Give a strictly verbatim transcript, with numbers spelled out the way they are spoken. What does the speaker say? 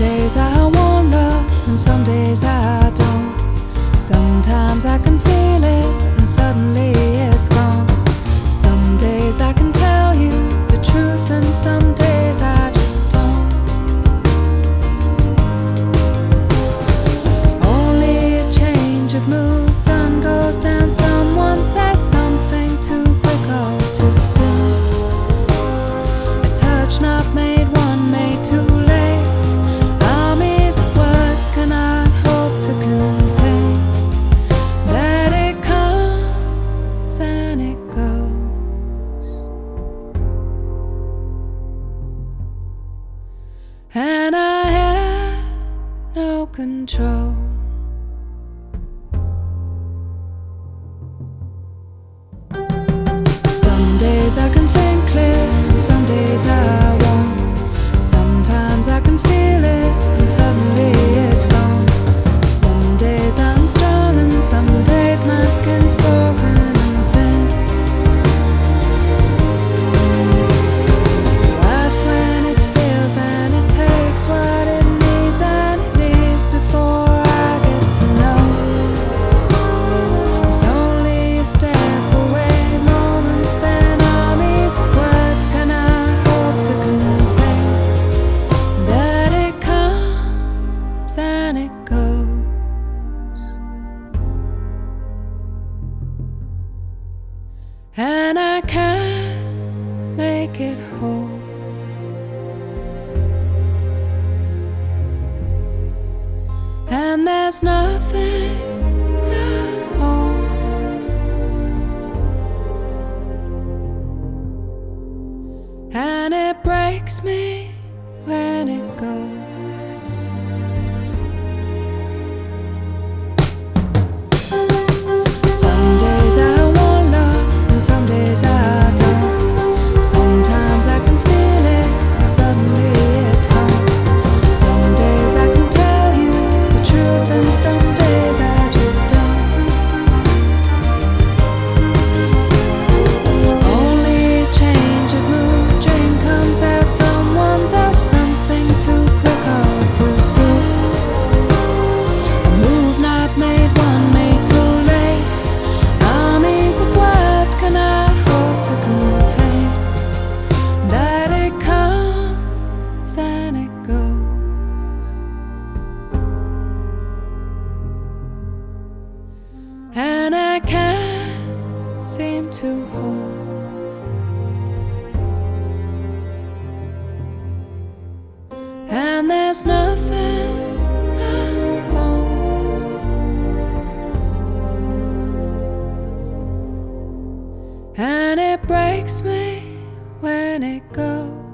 days I want love, and some days I don't. Sometimes I can feel it, and suddenly it's gone. Some days I can tell you the truth, and some days I just don't. Only a change of mood, sun goes down, someone says something too quick or too soon. A touch not made, one made too late. Armies of words cannot hope to contain. That it comes and it goes, and I have no control. Some days I can think clear, and some days I won't. Sometimes I can feel it, and suddenly it's gone. Some days I'm strong, and some days my skin's broken and thin. Life's when it feels, and it takes what it needs, and it leaves before I get to know. It's only a step away, moments then armies of words cannot hope to contain. That it comes and it goes, and I can't make it whole. And there's nothing I own, and it breaks me when it goes. Some days I want love, and some days I don't. Sometimes I can feel it, and suddenly it's gone. Some days I can tell you the truth, and some days I just don't. Only a change of mood, dream comes out, someone does something too quick or too soon. A move not made, one made too late. Armies of words cannot hope to contain. That it comes and it goes, and I can't seem to hold. And there's nothing I own, and it breaks me when it goes.